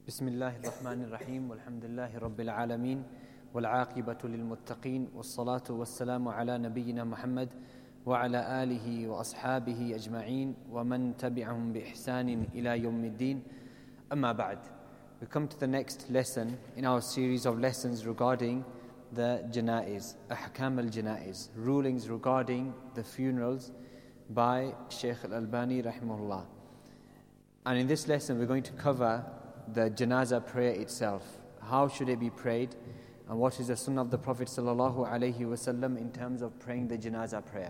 بسم الله الرحمن الرحيم والحمد لله رب العالمين والعاقبة للمتقين والصلاة والسلام على نبينا محمد وعلى آله وأصحابه أجمعين ومن تبعهم بإحسان إلى يوم الدين. أما بعد, we come to the next lesson in our series of lessons regarding the janaiz, ahkam al-janaiz, rulings regarding the funerals by Shaykh al-Albani rahimahullah. And in this lesson we're going to cover the janazah prayer itself. How should it be prayed, and what is the sunnah of the Prophet sallallahu alaihi wasallam in terms of praying the janazah prayer.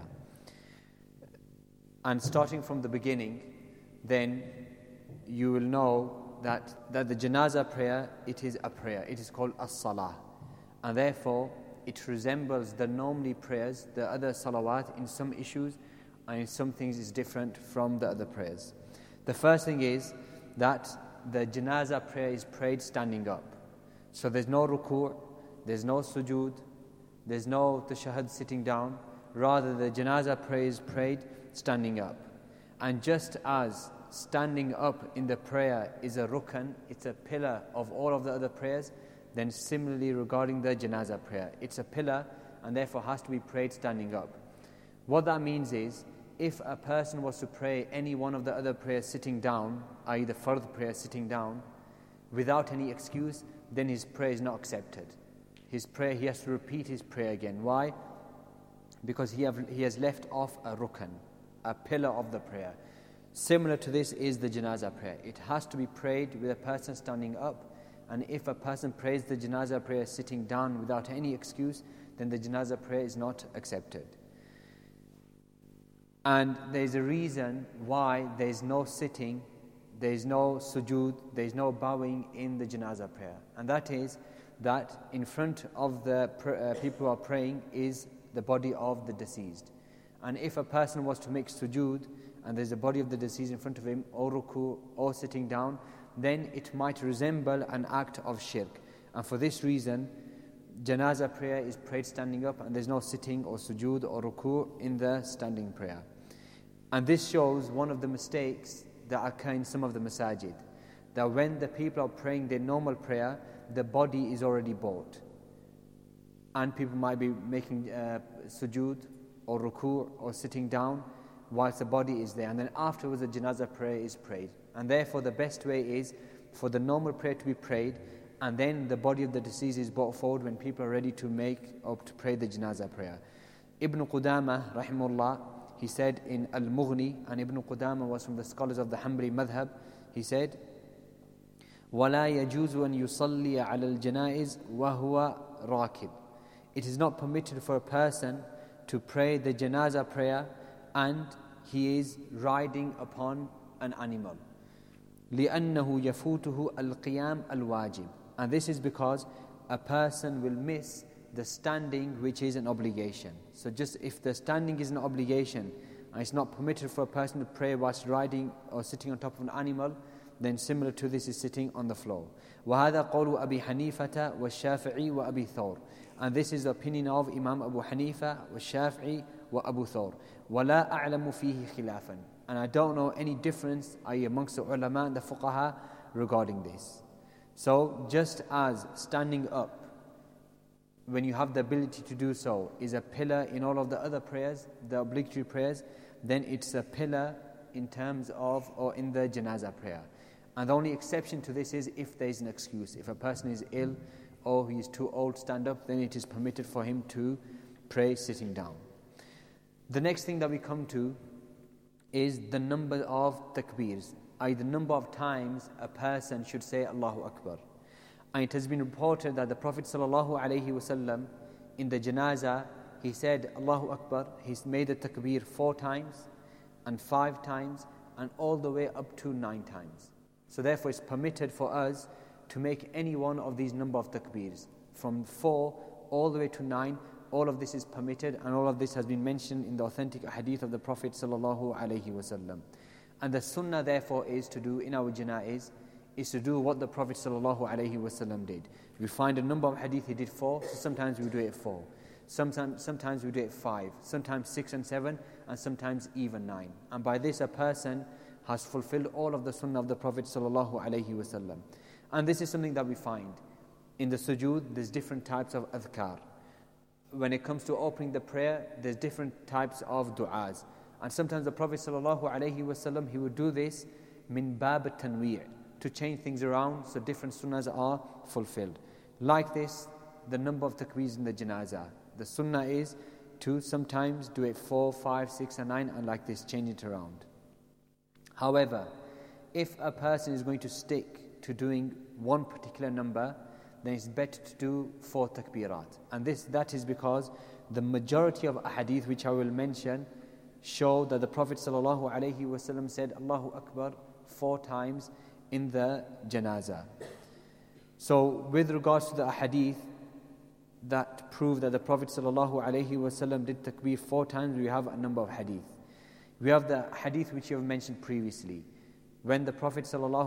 And starting from the beginning, then you will know that the janazah prayer, it is a prayer. It is called as-salah, and therefore it resembles the normally prayers, the other salawat, in some issues, and in some things is different from the other prayers. The first thing is that the janazah prayer is prayed standing up. So there's no ruku', there's no sujood, there's no tashahhud sitting down. Rather, the janazah prayer is prayed standing up. And just as standing up in the prayer is a rukn, it's a pillar of all of the other prayers, then similarly regarding the janazah prayer, it's a pillar and therefore has to be prayed standing up. What that means is, if a person was to pray any one of the other prayers sitting down, i.e. the fard prayer sitting down, without any excuse, then his prayer is not accepted. His prayer, he has to repeat his prayer again. Why? Because he has left off a rukn, a pillar of the prayer. Similar to this is the janazah prayer. It has to be prayed with a person standing up, and if a person prays the janazah prayer sitting down without any excuse, then the janazah prayer is not accepted. And there's a reason why there's no sitting, there's no sujood, there's no bowing in the janazah prayer. And that is that in front of the people who are praying is the body of the deceased. And if a person was to make sujood and there's a body of the deceased in front of him, or ruku, or sitting down, then it might resemble an act of shirk. And for this reason, janazah prayer is prayed standing up, and there's no sitting or sujood or ruku in the standing prayer. And this shows one of the mistakes that occur in some of the masajid, that when the people are praying their normal prayer, the body is already bought, and people might be making sujood or ruku or sitting down whilst the body is there, and then afterwards the janazah prayer is prayed. And therefore the best way is for the normal prayer to be prayed, and then the body of the deceased is brought forward when people are ready to make or to pray the janazah prayer. Ibn Qudamah rahimahullah, he said in Al-Mughni, and Ibn Qudamah was from the scholars of the Hanbali madhab, he said, وَلَا يَجُوزُ أَن يُصَلِّيَ عَلَى الْجَنَائِزِ وَهُوَ رَاكِبٌ. It is not permitted for a person to pray the janazah prayer and he is riding upon an animal. لِأَنَّهُ يَفُوتُهُ الْقِيَامِ الْوَاجِبِ. And this is because a person will miss the standing, which is an obligation. So just if the standing is an obligation and it's not permitted for a person to pray whilst riding or sitting on top of an animal, then similar to this is sitting on the floor. وَهَذَا قَوْلُ أَبِي حَنِيفَةَ وَالشَّافِعِي وَأَبِي ثَوْرٍ. And this is the opinion of Imam Abu Hanifa, وَالشَّافِعِي وَأَبُو ثَوْرٍ. وَلَا أَعْلَمُ فِيهِ خِلَافًا. And I don't know any difference, i.e. amongst the ulama and the fuqaha regarding this. So just as standing up, when you have the ability to do so, is a pillar in all of the other prayers, the obligatory prayers, then it's a pillar in terms of, or in the janazah prayer. And the only exception to this is if there is an excuse. If a person is ill or he is too old to stand up, then it is permitted for him to pray sitting down. The next thing that we come to is the number of takbeers, i.e. the number of times a person should say Allahu Akbar. And it has been reported that the Prophet ﷺ in the janazah, he said Allahu Akbar, he's made the takbir 4 times and 5 times and all the way up to 9 times. So therefore it's permitted for us to make any one of these number of takbirs. From 4 all the way to 9, all of this is permitted, and all of this has been mentioned in the authentic hadith of the Prophet ﷺ. And the sunnah therefore is to do in our janaiz, is to do what the Prophet ﷺ did. We find a number of hadith he did 4, so sometimes we do it 4. Sometimes we do it 5, sometimes 6 and 7, and sometimes even 9. And by this a person has fulfilled all of the sunnah of the Prophet ﷺ. And this is something that we find. In the sujood, there's different types of adhkar. When it comes to opening the prayer, there's different types of du'as. And sometimes the Prophet ﷺ, he would do this min bab at-tanwi', to change things around so different sunnahs are fulfilled. Like this, the number of takbeers in the janazah. The sunnah is to sometimes do it 4, 5, 6 and 9, and like this, change it around. However, if a person is going to stick to doing one particular number, then it's better to do 4 takbirat. And that is because the majority of ahadith which I will mention show that the Prophet ﷺ said Allahu Akbar 4 times in the janazah. So with regards to the ahadith that prove that the Prophet ﷺ did takbir 4 times, we have a number of hadith. We have the hadith which you have mentioned previously, when the Prophet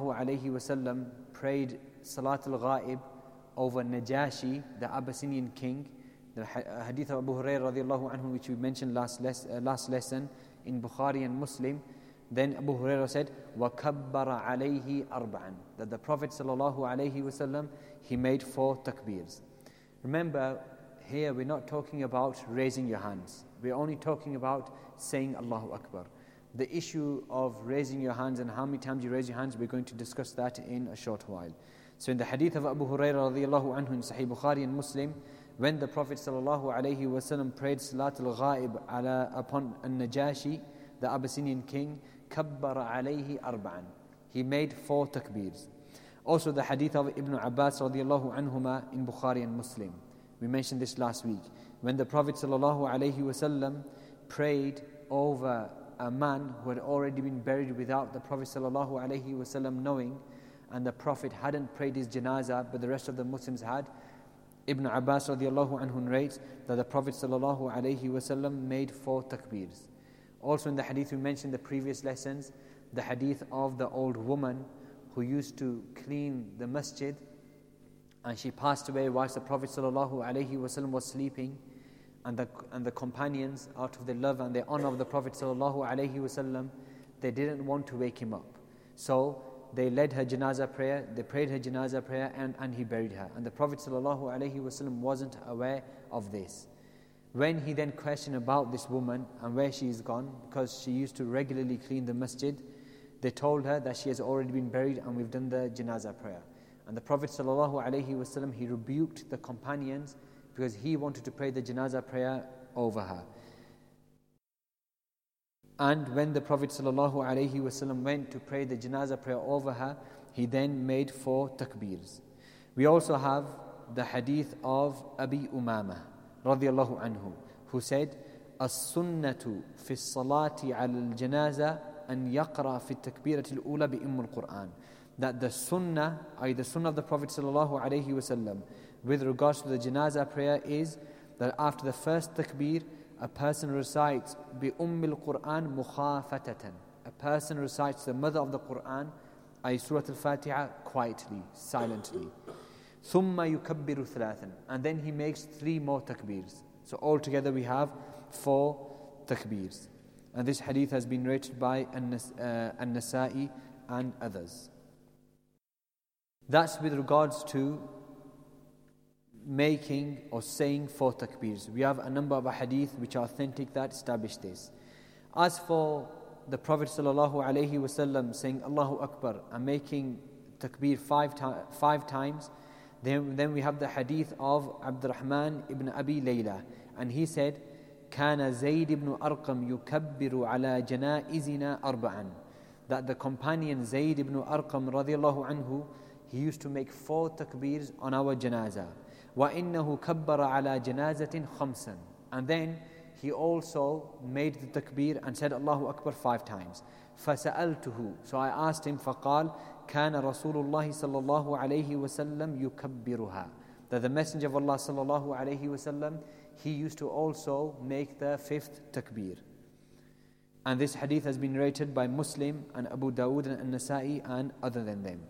ﷺ prayed Salatul Ghaib over Najashi, the Abyssinian king, the hadith of Abu Hurairah radiallahu anhu, which we mentioned last lesson in Bukhari and Muslim. Then Abu Hurairah said, وَكَبَّرَ عَلَيْهِ أَرْبَعًا, that the Prophet ﷺ, he made 4 takbirs. Remember, here we're not talking about raising your hands. We're only talking about saying Allahu Akbar. The issue of raising your hands and how many times you raise your hands, we're going to discuss that in a short while. So in the hadith of Abu Hurairah radiallahu anhu in Sahih Bukhari and Muslim, when the Prophet ﷺ prayed Salatul Ghaib upon An-Najashi, the Abyssinian king, kabbara alayhi arba'an, he made 4 takbirs. Also the hadith of Ibn Abbas radiallahu anhuma in Bukhari and Muslim. We mentioned this last week. When the Prophet ﷺ prayed over a man who had already been buried without the Prophet ﷺ knowing, and the Prophet hadn't prayed his janazah, but the rest of the Muslims had, Ibn Abbas radiallahu anhu narrates that the Prophet ﷺ made 4 takbirs. Also in the hadith we mentioned in the previous lessons, the hadith of the old woman who used to clean the masjid, and she passed away whilst the Prophet ﷺ was sleeping, and the companions, out of the love and the honor of the Prophet ﷺ, they didn't want to wake him up. So they led her janazah prayer, they prayed her janazah prayer, and he buried her. And the Prophet ﷺ wasn't aware of this. When he then questioned about this woman and where she is gone, because she used to regularly clean the masjid, they told her that she has already been buried and we've done the janazah prayer. And the Prophet ﷺ, he rebuked the companions because he wanted to pray the janazah prayer over her. And when the Prophet ﷺ went to pray the janazah prayer over her, he then made 4 takbirs. We also have the hadith of Abi Umama radiallahu anhu, who said, "As-sunnatu fi as-salati ala al-janaza an yaqra fi at-takbirati al-ula bi al-Qur'an." That the sunnah, i.e. the sunnah of the Prophet ﷺ with regards to the janazah prayer is that after the first takbir, a person recites bi al-Qur'an mukhafatatan. A person recites the mother of the Qur'an, i.e. Surah Al-Fatiha, quietly, silently. ثُمَّ يُكَبِّرُ ثَلَاثًا, and then he makes 3 more takbirs. So altogether we have 4 takbirs. And this hadith has been rated by An-Nasa'i and others. That's with regards to making or saying 4 takbirs. We have a number of hadith which are authentic that establish this. As for the Prophet ﷺ saying Allahu Akbar and making takbir 5 times, then we have the hadith of Abdurrahman ibn Abi Layla, and he said, كان زيد بن أرقم يكبر على جنائزنا أربعا, that the companion Zayd ibn Arqam radiallahu anhu, he used to make 4 takbirs on our janazah. وَإِنَّهُ كَبَّرَ عَلَى جَنَازَةٍ خَمْسًا, and then he also made the takbir and said Allahu Akbar 5 times. فَسَأَلْتُهُ, so I asked him, فَقال كَانَ رَسُولُ اللَّهِ صَلَّى اللَّهُ عَلَيْهِ وَسَلَّمْ يُكَبِّرُهَا, that the Messenger of Allah sallallahu alayhi wasallam, he used to also make the 5th takbir. And this hadith has been rated by Muslim and Abu Dawood and An-Nasa'i and other than them.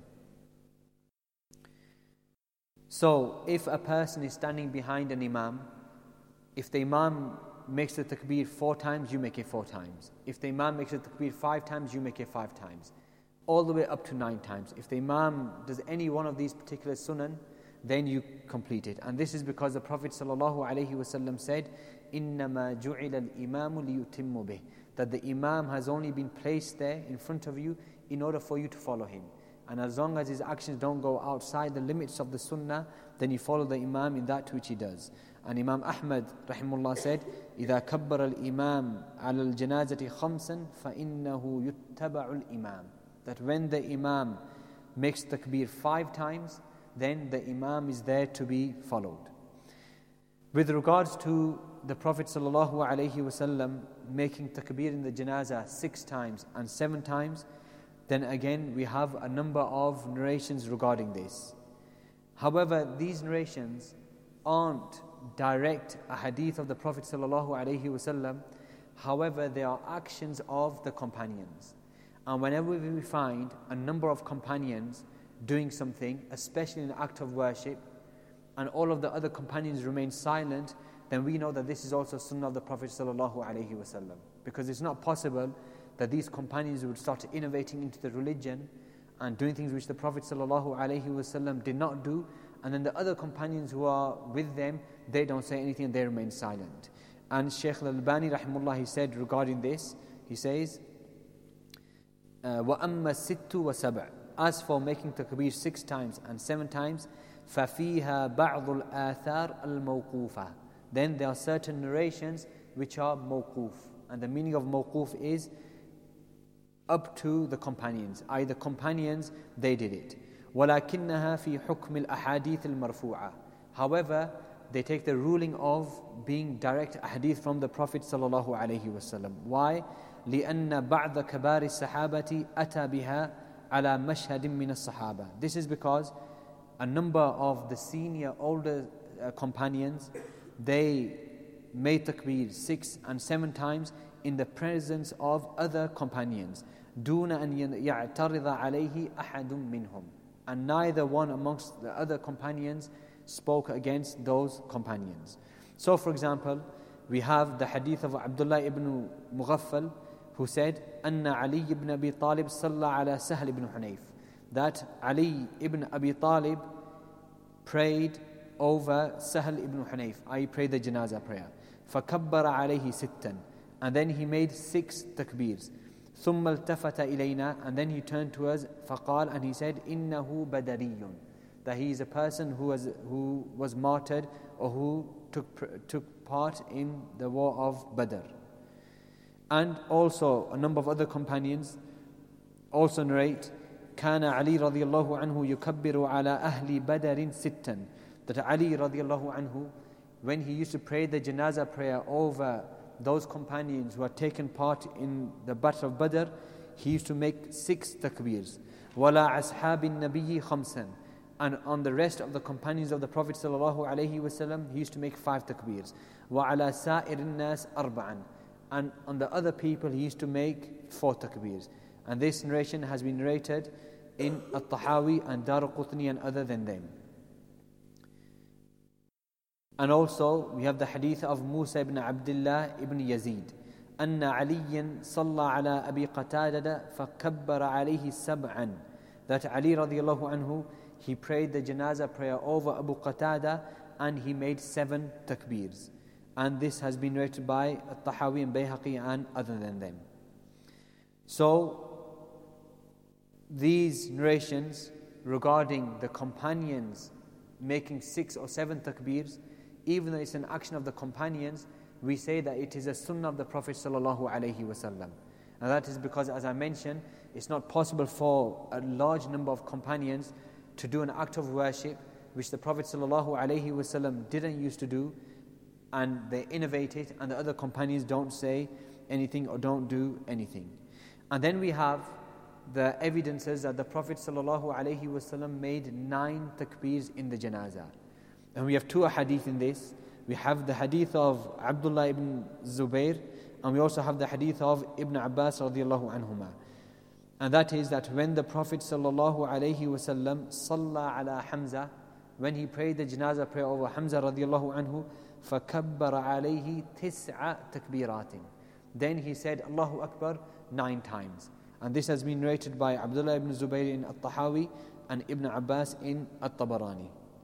So if a person is standing behind an imam, if the imam makes the takbir 4 times, you make it 4 times. If the imam makes the takbir 5 times, you make it 5 times. all the way up to 9 times. If the Imam does any one of these particular sunan, then you complete it. And this is because the Prophet ﷺ said, إِنَّمَا جُعِلَ الْإِمَامُ لِيُتِمُّ بِهِ, that the Imam has only been placed there in front of you in order for you to follow him. And as long as his actions don't go outside the limits of the sunnah, then you follow the Imam in that which he does. And Imam Ahmad rahimullah said, إِذَا كَبَّرَ الْإِمَامُ عَلَى الْجَنَازَةِ خَمْسًا فَإِنَّهُ يُتَّبَعُ الْإِمَامُ, that when the Imam makes takbir 5 times, then the Imam is there to be followed. With regards to the Prophet ﷺ making takbir in the janazah 6 times and 7 times, then again we have a number of narrations regarding this. However, these narrations aren't direct a hadith of the Prophet ﷺ. However, they are actions of the companions. And whenever we find a number of companions doing something, especially in an act of worship, and all of the other companions remain silent, then we know that this is also sunnah of the Prophet ﷺ. Because it's not possible that these companions would start innovating into the religion and doing things which the Prophet ﷺ did not do, and then the other companions who are with them, they don't say anything and they remain silent. And Shaykh Al-Albani rahimullah, he said regarding this, he says, وَأَمَّا السِّتُّ وَسَبْعُ, as for making takbir 6 times and 7 times, فَفِيهَا بَعْضُ الْآثَارِ الْمَوْقُوفَةِ, then there are certain narrations which are mawquf. And the meaning of mawquf is up to the companions, i.e. the companions, they did it. وَلَكِنَّهَا فِي حُكْمِ الْأَحَادِيثِ الْمَرْفُوعَةِ, however, they take the ruling of being direct hadith from the Prophet ﷺ. Why? لِأَنَّ بَعْضَ كَبَارِ السَّحَابَةِ أَتَى بِهَا عَلَى مَشْهَدٍ مِّنَ الصَّحَابَةِ. This is because a number of the senior, older companions, they made takbir 6 and 7 times in the presence of other companions. دُونَ أَنْ يَعْتَرِضَ عَلَيْهِ أَحَدٌ مِّنْهُمْ, and neither one amongst the other companions spoke against those companions. So for example, we have the hadith of Abdullah ibn Mughaffal, who said, أَنَّ عَلِيِّ ibn Abi Talib صَلَّى عَلَى سَهْلِ ibn Hunayf, that Ali ibn Abi Talib prayed over Sahl ibn Hunayf, i.e. prayed the janazah prayer. فَكَبَّرَ عَلَيْهِ سِتًّا, and then he made 6 takbirs. ثُمَّ الْتَفَتَ إِلَيْنَا, and then he turned to us, فَقَالَ, and he said, إِنَّهُ بَدَرِيٌّ, that he is a person who was martyred or who took part in the war of Badr. And also a number of other companions also narrate, كان علي رضي الله عنه يكبر على أهل بدر ستا, that Ali radiallahu anhu, when he used to pray the janazah prayer over those companions who had taken part in the Battle of Badr, he used to make 6 takbirs. وَلَا أَصْحَابِ النَّبِيِّ خَمْسًا, and on the rest of the companions of the Prophet ﷺ, he used to make 5 takbirs. وَعَلَى سَائِرِ النَّاسِ أَرْبَعًا, and on the other people he used to make 4 takbirs. And this narration has been narrated in At-Tahawi and Daraqutni and other than them. And also we have the hadith of Musa ibn Abdullah ibn Yazid, أن عليا صلى على أبي قتادة فكبر عليه سبعا, that Ali radiallahu anhu, he prayed the janazah prayer over Abu Qatada and he made 7 takbirs. And this has been narrated by At-Tahawi and Bayhaqi and other than them. So these narrations regarding the companions making 6 or 7 takbirs, even though it's an action of the companions, we say that it is a sunnah of the Prophet ﷺ. And that is because, as I mentioned, it's not possible for a large number of companions to do an act of worship which the Prophet ﷺ didn't used to do, and they innovate it, and the other companions don't say anything or don't do anything. And then we have the evidences that the Prophet ﷺ made 9 takbirs in the janazah. And we have 2 hadith in this. We have the hadith of Abdullah ibn Zubayr, and we also have the hadith of Ibn Abbas radiallahu anhuma. And that is that when the Prophet sallallahu alayhi wasallam salla ala Hamza, when he prayed the janazah prayer over Hamza radiallahu anhu, فَكَبَّرَ عَلَيْهِ 9 takbiratin. Then he said Allahu Akbar 9 times. And this has been narrated by Abdullah ibn Zubayr in At-Tahawi and Ibn Abbas in At-Tabarani.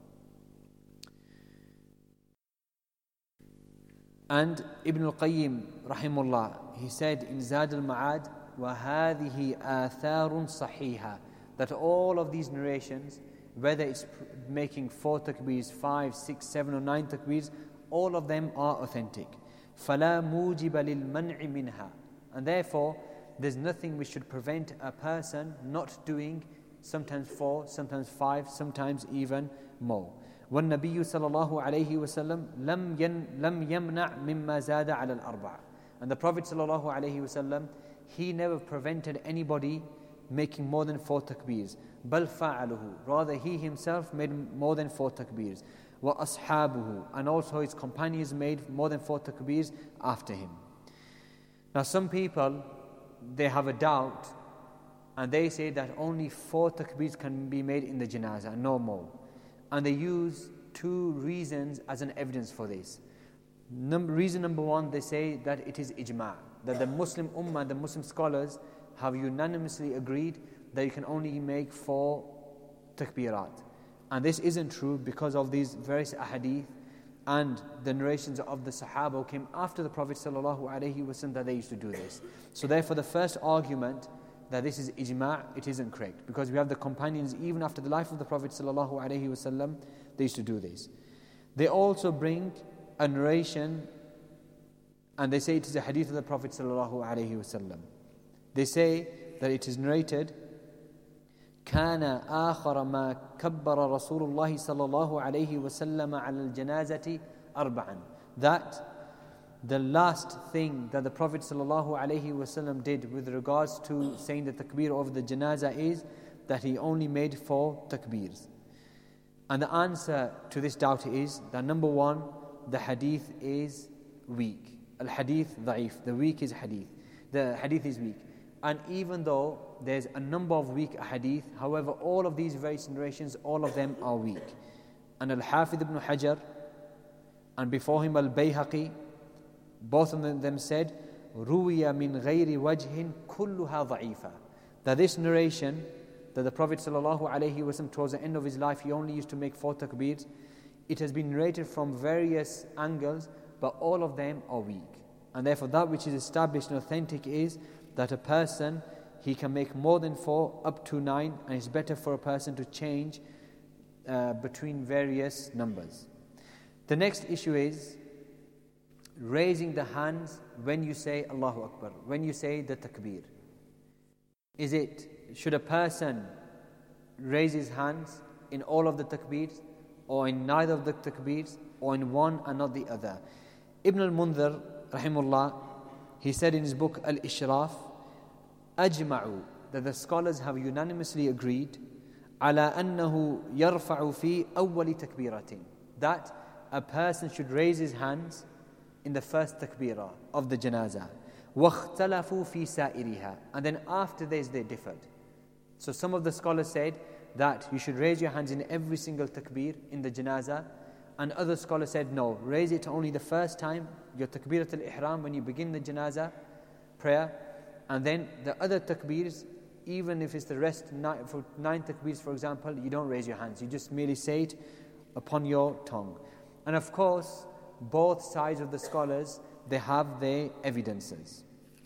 And Ibn al-Qayyim rahimullah, he said in Zad al-Ma'ad, وَهَذِهِ آثَارٌ صَحِيحًا, that all of these narrations, whether it's making 4 takbeers, 5, 6, 7 or 9 takbeers, all of them are authentic. فَلَا مُوجِبَ لِلْمَنْعِ مِنْهَا, and therefore there's nothing which should prevent a person not doing sometimes 4, sometimes 5, sometimes even more. وَالنَّبِيُّ صلى الله عليه وسلم لم يمنع مما زاد على الأربع. And the Prophet صلى الله عليه وسلم, he never prevented anybody making more than 4 takbeers. بل فعله, rather he himself made more than 4 takbeers. وأصحابه, and also his companions made more than 4 takbeers after him. Now some people, they have a doubt and they say that only 4 takbeers can be made in the janazah, no more. And they use 2 reasons as an evidence for this. Reason number 1, they say that it is ijma', that the Muslim ummah, the Muslim scholars have unanimously agreed that you can only make 4 takbirat. And this isn't true because of these various ahadith and the narrations of the Sahaba who came after the Prophet ﷺ that they used to do this. So therefore the first argument that this is ijma', it isn't correct, because we have the companions even after the life of the Prophet ﷺ, they used to do this. They also bring a narration and they say it is a hadith of the Prophet ﷺ. They say that it is narrated, كان آخر ما كبر رسول الله صلى الله عليه وسلم على الجنازة أربعا, that the last thing that the Prophet ﷺ did with regards to saying the takbir of the janazah is that he only made 4 takbirs. And the answer to this doubt is that number 1, the hadith is weak. Al-hadith da'if, the weak is hadith. The hadith is weak. And even though there's a number of weak hadith, however, all of these various narrations, all of them are weak. And Al-Hafidh ibn Hajar, and before him Al-Bayhaqi, both of them said, رُوِيَ مِنْ غَيْرِ وَجْهٍ كُلُّهَا ضَعِيفًا, that this narration, that the Prophet ﷺ towards the end of his life, he only used to make 4 takbirs, it has been narrated from various angles, but all of them are weak. And therefore that which is established and authentic is that a person, he can make more than 4 up to 9, and it's better for a person to change between various numbers. The next issue is raising the hands when you say Allahu Akbar, when you say the takbir. Should a person raise his hands in all of the takbirs, or in neither of the takbirs, or in one and not the other? Ibn al-Mundhir rahimullah, he said in his book Al-Ishraf, أجمعوا, that the scholars have unanimously agreed على أنه يرفع في أول تكبيرة, that a person should raise his hands in the first takbirah of the janazah. وَاخْتَلَفُوا فِي سَائِرِهَا, and then after this they differed. So some of the scholars said that you should raise your hands in every single takbir in the janazah, and other scholars said no, raise it only the first time, your takbirat al-ihram, when you begin the janazah prayer, and then the other takbirs, even if it's the rest, 9 takbirs for example, you don't raise your hands, you just merely say it upon your tongue. And of course, both sides of the scholars, they have their evidences.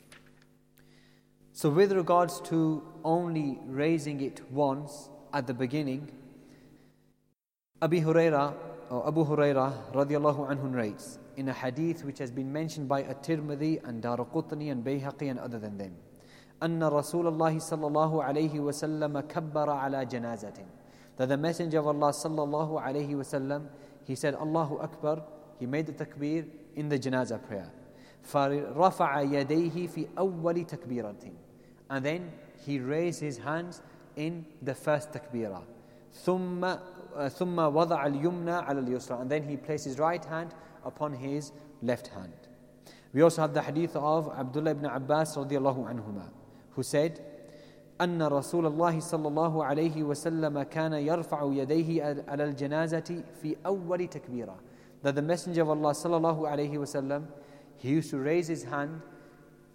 So with regards to only raising it once at the beginning, Abu Hurairah radiallahu anhu narrates in a hadith which has been mentioned by At-Tirmidhi and Daraqutni and Bayhaqi and other than them, أن رسول الله صلى الله عليه وسلم كبر على جنازة, that the Messenger of Allah صلى الله عليه وسلم, he said Allahu Akbar, he made the takbir in the janazah prayer. فَرَفَعَ يَدَيْهِ فِي أَوَّلِ تَكْبِيرَةٍ, and then he raised his hands in the first takbirah. ثُمَّ وَضَعَ الْيُمْنَى عَلَى الْيُسْرَى, and then he placed his right hand upon his left hand. We also have the hadith of Abdullah ibn Abbas radiallahu anhuma, who said, أن رسول الله صلى الله عليه وسلم كان يرفع يديه على الجنازة في أول تكبيرة, that the Messenger of Allah صلى الله عليه وسلم, he used to raise his hand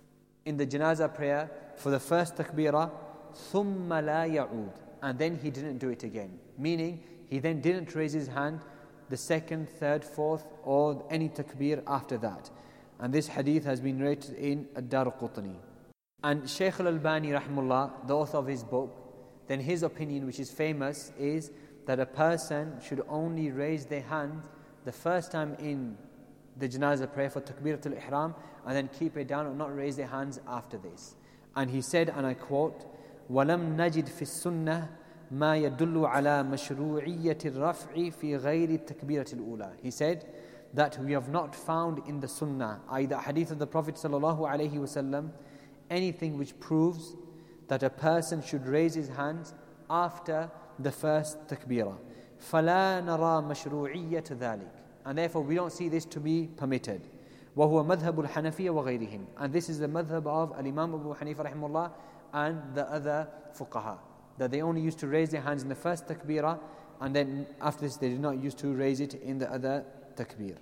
in the janazah prayer for the first takbirah, ثُمَّ لَا يَعُودُ, and then he didn't do it again. Meaning, he then didn't raise his hand the second, third, fourth, or any takbir after that. And this hadith has been rated in Ad-Darqutni. And Shaykh al-Albani rahimullah, the author of his book, then his opinion, which is famous, is that a person should only raise their hand the first time in the janazah prayer for takbiratul ihram, and then keep it down and not raise their hands after this. And he said, and I quote, وَلَمْ نَجِدْ فِي السُّنَّةِ مَا يَدُلُّ عَلَى مَشْرُوعِيَّةِ الرَّفْعِ فِي غَيْرِ التَّكْبِيرَةِ الْأُولَى. He said that we have not found in the sunnah, i.e. the hadith of the Prophet sallallahu alaihi wasallam, anything which proves that a person should raise his hands after the first takbirah. فَلَا نَرَى مَشْرُوعِيَّةَ ذَلِكَ. And therefore we don't see this to be permitted. وَهُوَ مَذْهَبُ الْحَنَفِيَّةِ وَغَيْرِهِمْ. And this is the madhab of Al-Imam Abu Hanifa rahimahullah and the other fuqaha, that they only used to raise their hands in the first takbirah, and then after this they did not used to raise it in the other takbir.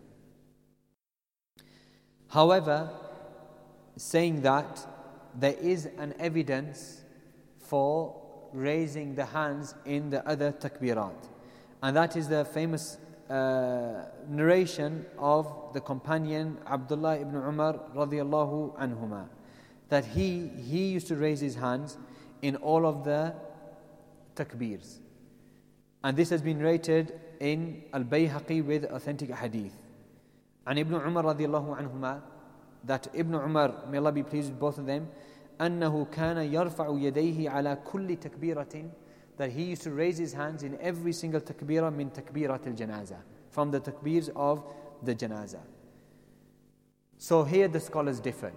However, saying that, there is an evidence for raising the hands in the other takbirat, and that is the famous narration of the companion Abdullah ibn Umar radiyallahu anhuma, that he used to raise his hands in all of the takbirs, and this has been rated in Al-Bayhaqi with authentic hadith. And Ibn Umar radiyallahu anhuma, that Ibn Umar, may Allah be pleased with both of them, أنه كان يرفع يديه على كل تكبيرة, that he used to raise his hands in every single takbirah min takbirat al-janazah, from the takbirs of the janazah. So here the scholars differed.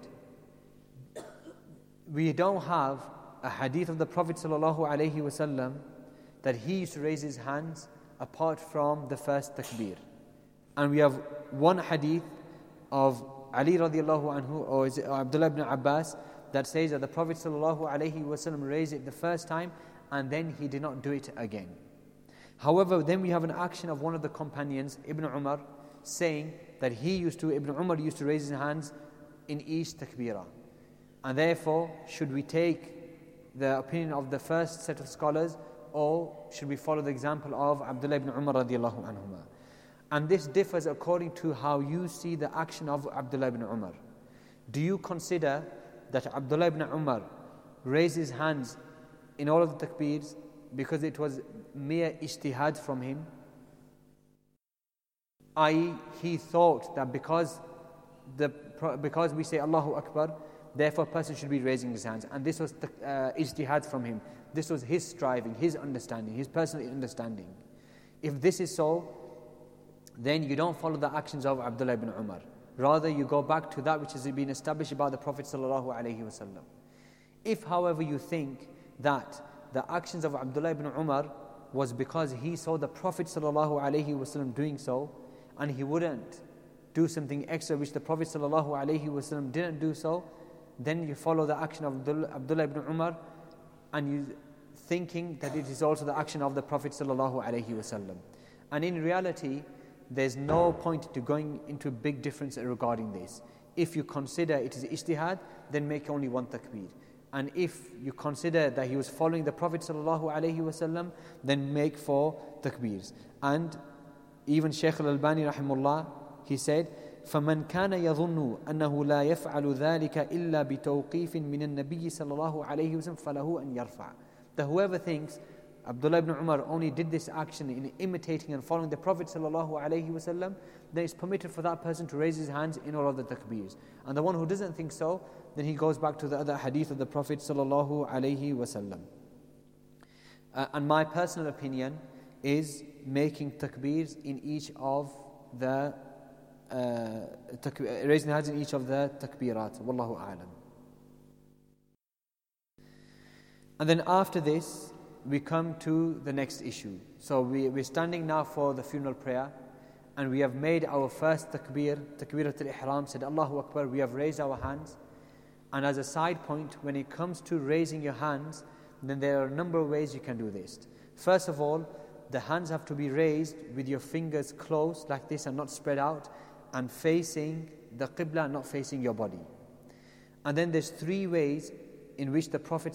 We don't have a hadith of the Prophet sallallahu alaihi wasallam that he used to raise his hands apart from the first takbir. And we have one hadith of Ali radiallahu anhu, or is it Abdullah ibn Abbas, that says that the Prophet sallallahu alaihi wasallam raised it the first time and then he did not do it again. However, then we have an action of one of the companions, Ibn Umar, saying that Ibn Umar used to raise his hands in each takbirah. And therefore, should we take the opinion of the first set of scholars, or should we follow the example of Abdullah ibn Umar radiallahu anhuma? And this differs according to how you see the action of Abdullah ibn Umar. Do you consider that Abdullah ibn Umar raised his hands in all of the takbirs because it was mere ijtihad from him? I.e., he thought that because we say Allahu Akbar, therefore a person should be raising his hands. And this was ijtihad from him. This was his striving, his understanding, his personal understanding. If this is so, then you don't follow the actions of Abdullah ibn Umar. Rather, you go back to that which has been established by the Prophet sallallahu alaihi wasallam. If, however, you think that the actions of Abdullah ibn Umar was because he saw the Prophet sallallahu alaihi wasallam doing so, and he wouldn't do something extra which the Prophet sallallahu alaihi wasallam didn't do so, then you follow the action of Abdullah ibn Umar, and you thinking that it is also the action of the Prophet sallallahu alaihi wasallam. And in reality, there's no point to going into a big difference regarding this. If you consider it is ijtihad, then make only one takbir. And if you consider that he was following the Prophet sallallahu alaihi wasallam, then make 4 takbirs. And even Shaykh al-Albani rahimullah, he said, فَمَنْ كَانَ يَظُنُّ أَنَّهُ لَا يَفْعَلُ ذَلِكَ إِلَّا بِتَوْقِيفٍ مِنَ النَّبِيِّ صَلَّى اللَّهُ عَلَيْهِ وسلم فَلَهُ أَنْ يَرْفَعَ. That whoever thinks Abdullah ibn Umar only did this action in imitating and following the Prophet sallallahu alaihi wasallam, then it's permitted for that person to raise his hands in all of the takbirs. And the one who doesn't think so, then he goes back to the other hadith of the Prophet sallallahu alaihi wasallam. And my personal opinion is making takbirs in each of the raising hands in each of the takbirat. Wallahu a'lam. And then after this, we come to the next issue. So we're standing now for the funeral prayer, and we have made our first takbir, takbiratul ihram, said Allahu Akbar, we have raised our hands. And as a side point, when it comes to raising your hands, then there are a number of ways you can do this. First of all, the hands have to be raised with your fingers closed like this and not spread out, and facing the qibla, not facing your body. And then there's 3 ways in which the Prophet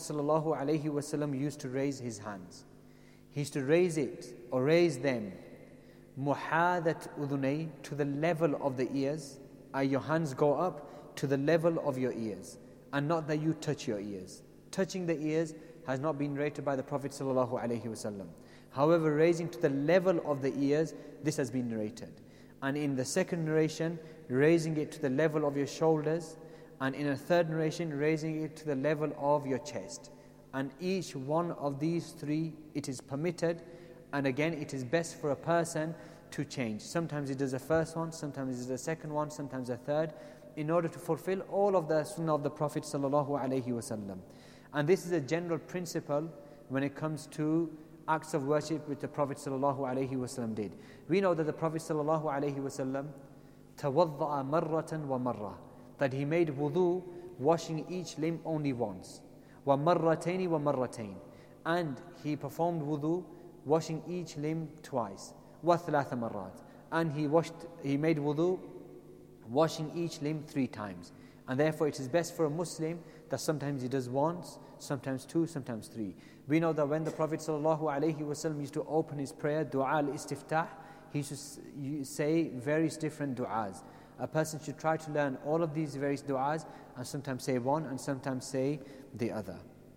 ﷺ used to raise his hands. He used to raise it or raise them muhadat udunay, to the level of the ears. Your hands go up to the level of your ears, and not that you touch your ears. Touching the ears has not been rated by the Prophet ﷺ. However, raising to the level of the ears, this has been narrated. And in the second narration, raising it to the level of your shoulders, and in a third narration, raising it to the level of your chest. And each one of these 3, it is permitted, and again, it is best for a person to change. Sometimes he does the first one, sometimes he does the second one, sometimes the third, in order to fulfill all of the sunnah of the Prophet ﷺ. And this is a general principle when it comes to acts of worship which the Prophet ﷺ did. We know that the Prophet ﷺ tawadda'a marratan wa marra, that he made wudu, washing each limb only once. Wa marrataini wa marratain, and he performed wudu, washing each limb twice. Wa thalatha marrat, and he made wudu, washing each limb 3 times. And therefore it is best for a Muslim that sometimes he does once, sometimes 2, sometimes 3. We know that when the Prophet ﷺ used to open his prayer, dua al-istiftah, he used to say various different du'as. A person should try to learn all of these various du'as, and sometimes say one and sometimes say the other.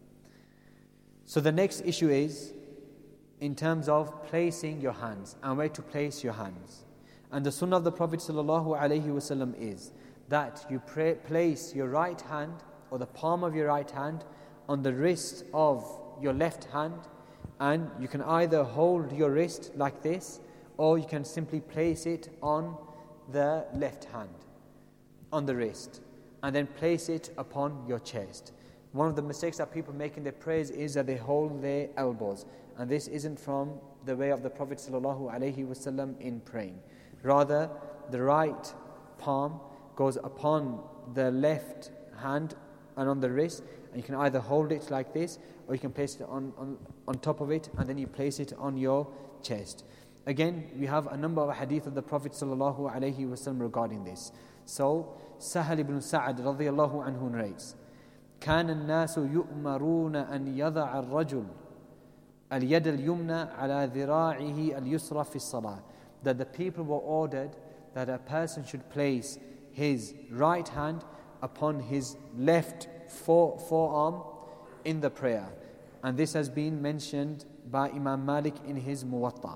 So the next issue is in terms of placing your hands and where to place your hands. And the sunnah of the Prophet ﷺ is that you place your right hand, or the palm of your right hand, on the wrist of your left hand, and you can either hold your wrist like this, or you can simply place it on the left hand, on the wrist, and then place it upon your chest. One of the mistakes that people make in their prayers is that they hold their elbows, and this isn't from the way of the Prophet ﷺ in praying. Rather, the right palm goes upon the left hand and on the wrist, and you can either hold it like this, or you can place it on top of it, and then you place it on your chest. Again, we have a number of hadith of the Prophet ﷺ regarding this. So, Sahal ibn Sa'ad radiyallahu anhu narrates, كان الناس يؤمرون أن يضع الرجل اليد اليمنى على ذراعه اليسرى في الصلاة, that the people were ordered that a person should place his right hand upon his left forearm in the prayer. And this has been mentioned by Imam Malik in his Muwatta.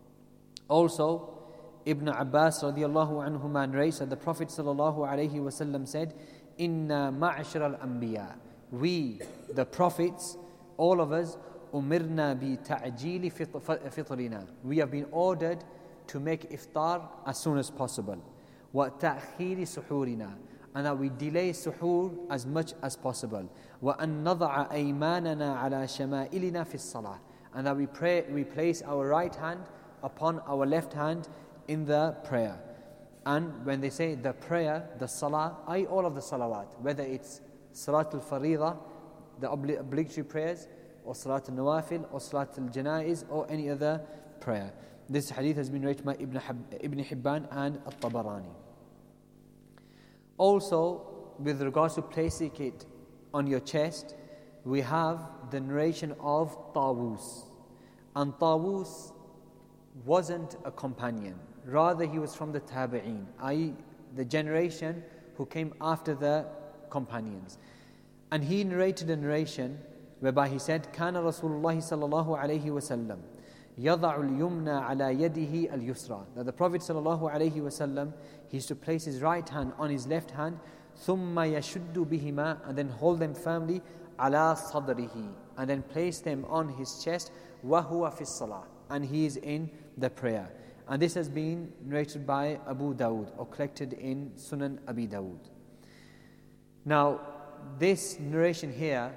Also, Ibn Abbas radiyallahu anhuma narrates that the Prophet sallallahu alayhi wasallam said, Inna ma'ashar al-anbiya, we, the prophets, all of us, umirna bi ta'jili fitrina, we have been ordered to make iftar as soon as possible. Wa ta'khiri suhurina, and that we delay suhoor as much as possible. Wa an nada'a aymanana ala shama'ilina fi salah, and that we place our right hand upon our left hand in the prayer. And when they say the prayer, the salah, all of the salawat, whether it's salat al-farida, the obligatory prayers, or salat al-nawafil, or salat al-janaiz, or any other prayer. This hadith has been rated by Ibn Hibban and At-Tabarani. Also, with regards to placing it on your chest, we have the narration of Tawus. And Tawus wasn't a companion. Rather, he was from the Tabi'een, i.e. the generation who came after the companions. And he narrated a narration whereby he said, كان رسول الله صلى الله عليه وسلم يضع اليمنى على يده اليسرى, that the Prophet صلى الله عليه وسلم, he used to place his right hand on his left hand, ثم يشد بهما, and then hold them firmly, على صدره, and then place them on his chest, وهو في الصلاة, and he is in the prayer. And this has been narrated by Abu Dawud, or collected in Sunan Abi Dawud. Now, this narration here,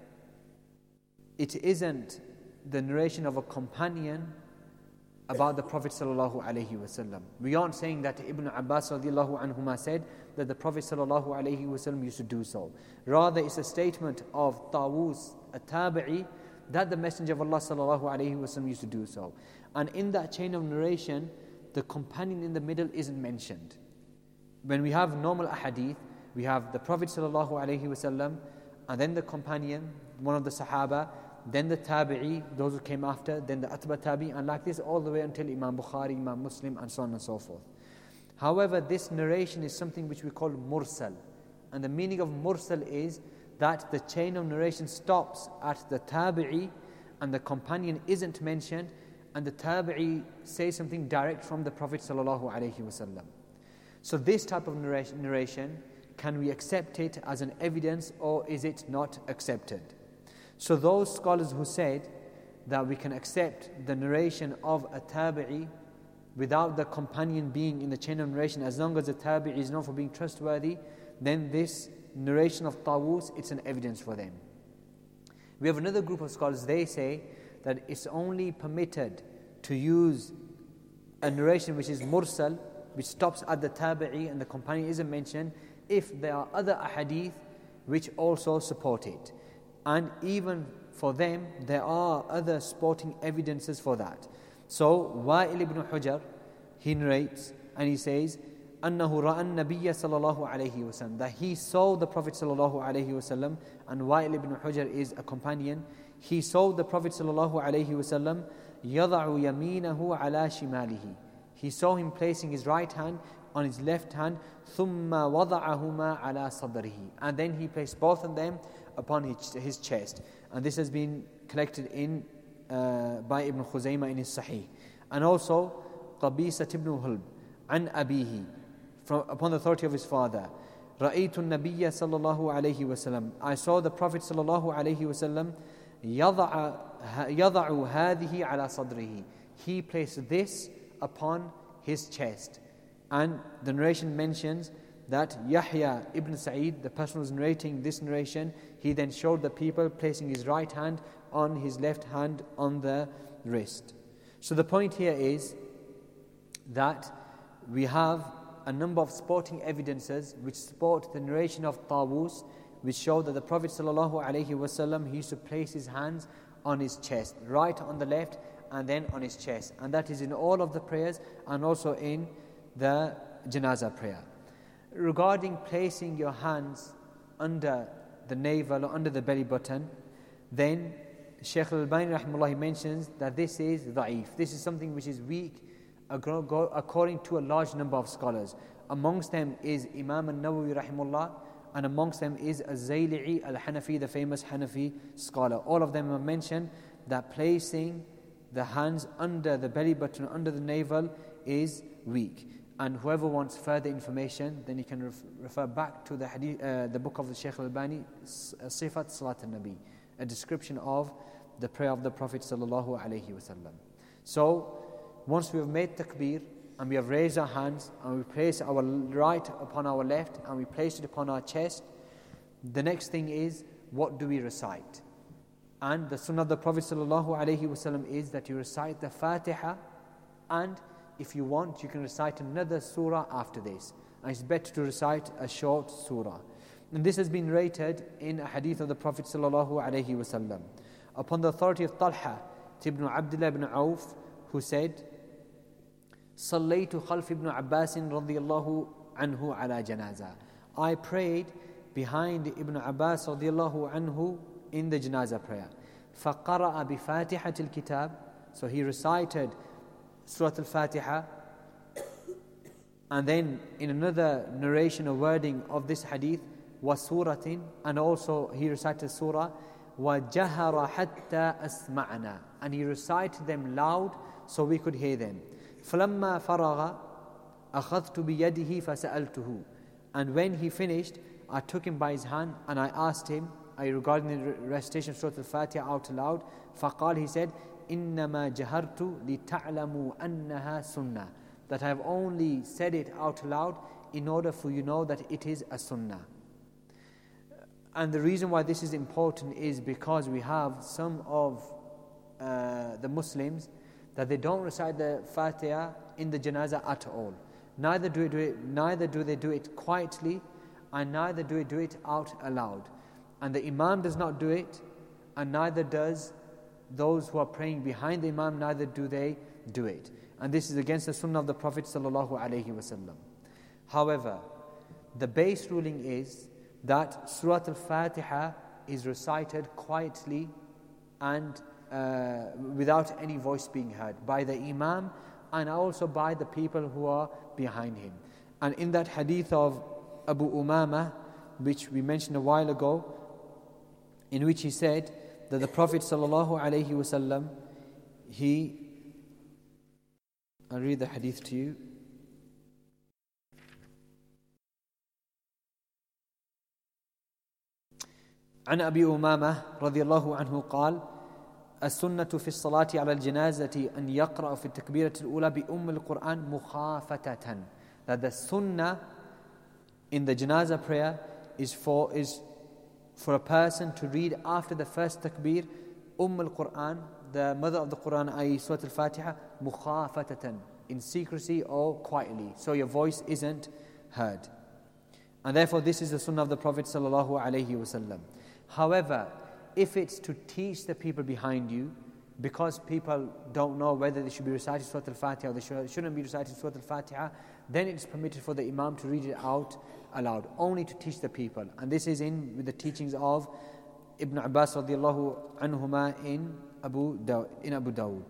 it isn't the narration of a companion about the Prophet sallallahu alaihi wasallam. We aren't saying that Ibn Abbas radiyallahu anhuma said that the Prophet sallallahu alaihi wasallam used to do so. Rather, it's a statement of Tawus, a tabi'i, that the Messenger of Allah sallallahu alaihi wasallam used to do so. And in that chain of narration, the companion in the middle isn't mentioned. When we have normal ahadith, We have the Prophet ﷺ, and then the companion, one of the Sahaba, then the Tabi'i, those who came after, then the Atba Tabi'i, and like this all the way until Imam Bukhari, Imam Muslim, and so on and so forth. However, this narration is something which we call mursal. And the meaning of mursal is that the chain of narration stops at the Tabi'i and the companion isn't mentioned, and the Tabi'i says something direct from the Prophet ﷺ. So this type of narration, can we accept it as an evidence or is it not accepted? So those scholars who said that we can accept the narration of a Tabi'i without the companion being in the chain of narration, as long as the Tabi'i is known for being trustworthy, then this narration of Tawus, it's an evidence for them. We have another group of scholars, they say that it's only permitted to use a narration which is mursal, which stops at the Tabi'i and the companion isn't mentioned, if there are other ahadith which also support it. And even for them, there are other supporting evidences for that. So, Wa'il ibn Hujr, he narrates and he says, أنه رأى النبي صلى الله عليه وسلم, that he saw the Prophet صلى الله عليه وسلم, and Wa'il ibn Hujr is a companion. He saw the Prophet صلى الله عليه وسلم يضع يمينه على شماله. He saw him placing his right hand on his left hand, ثم وضعهما على صدره, and then he placed both of them upon his chest. And this has been collected in by Ibn Khuzaymah in his Sahih. And also Qabisat ibn Hulb an abihi, upon the authority of his father, رأيت النبي صلى الله عليه وسلم, I saw the Prophet صلى الله عليه وسلم يضع هذه على صدره, he placed this upon his chest. And the narration mentions that Yahya ibn Sa'id, the person who was narrating this narration, he then showed the people placing his right hand on his left hand on the wrist. So the point here is that we have a number of supporting evidences which support the narration of Tawus, which show that the Prophet ﷺ, he used to place his hands on his chest, right on the left and then on his chest. And that is in all of the prayers and also in the Janazah prayer. Regarding placing your hands under the navel or under the belly button, then Shaykh al-Albani rahimahullah mentions that this is da'if. This is something which is weak according to a large number of scholars. Amongst them is Imam al-Nawawi rahimahullah, and amongst them is al-Zayli'i al-Hanafi, the famous Hanafi scholar. All of them have mentioned that placing the hands under the belly button, under the navel, is weak. And whoever wants further information, then you can refer back to the hadith, the book of the Shaykh al-Albani, Sifat Salat al-Nabi, a description of the prayer of the Prophet sallallahu alaihi wasallam. So, once we have made takbir and we have raised our hands and we place our right upon our left and we place it upon our chest, the next thing is, what do we recite? And the sunnah of the Prophet sallallahu alaihi wasallam is that you recite the Fatiha, and if you want, you can recite another surah after this. And it's better to recite a short surah. And this has been rated in a hadith of the Prophet sallallahu alaihi wasallam, upon the authority of Talha ibn Abdullah ibn Auf, who said, صليت خلف ابن عباس رضي الله عنه على جنازة. I prayed behind Ibn Abbas رضي الله عنه in the janazah prayer. فقرأ بفاتحة الكتاب, so he recited Surah Al-Fatiha, and then in another narration or wording of this hadith, وَسُورَةٍ, and also he recited surah, وَجَهَرَ حَتَّى أَسْمَعْنَا, and he recited them loud so we could hear them. فَلَمَّا فَرَغَ أَخَذْتُ بِيَدِهِ فَسَأَلْتُهُ, and when he finished, I took him by his hand and I asked him regarding the recitation of Surah Al-Fatiha out loud. فَقَالْ, he said, إِنَّمَا جَهَرْتُ لِتَعْلَمُوا أَنَّهَا sunnah, that I have only said it out loud in order for you to know that it is a sunnah. And the reason why this is important is because we have some of the Muslims that they don't recite the Fatiha in the janazah at all. Neither do they do it quietly, and neither do they do it out aloud. And the Imam does not do it, and neither does those who are praying behind the Imam, neither do they do it. And this is against the sunnah of the Prophet sallallahu alaihi wasallam. However, the base ruling is that Surah Al-Fatiha is recited quietly and without any voice being heard by the Imam and also by the people who are behind him. And in that hadith of Abu Umama, which we mentioned a while ago, in which he said that the Prophet ﷺ, I'll read the hadith to you. عن أبي أمامة رضي الله عنه قال السنة في الصلاة على الجنازة أن يقرأ في التكبيرة الأولى بأم القرآن مخافتة. That the sunnah in the janazah prayer is for a person to read after the first takbir al-Quran, the mother of the Quran, i.e. Surah Al-Fatiha, mukhafatatan, in secrecy or quietly, so your voice isn't heard. And therefore this is the sunnah of the Prophet ﷺ. However, if it's to teach the people behind you, because people don't know whether they should be reciting Surah Al-Fatiha or they shouldn't be reciting Surah Al-Fatiha, then it's permitted for the Imam to read it out aloud, only to teach the people. And this is with the teachings of Ibn Abbas radiallahu anhuma in Abu Dawud.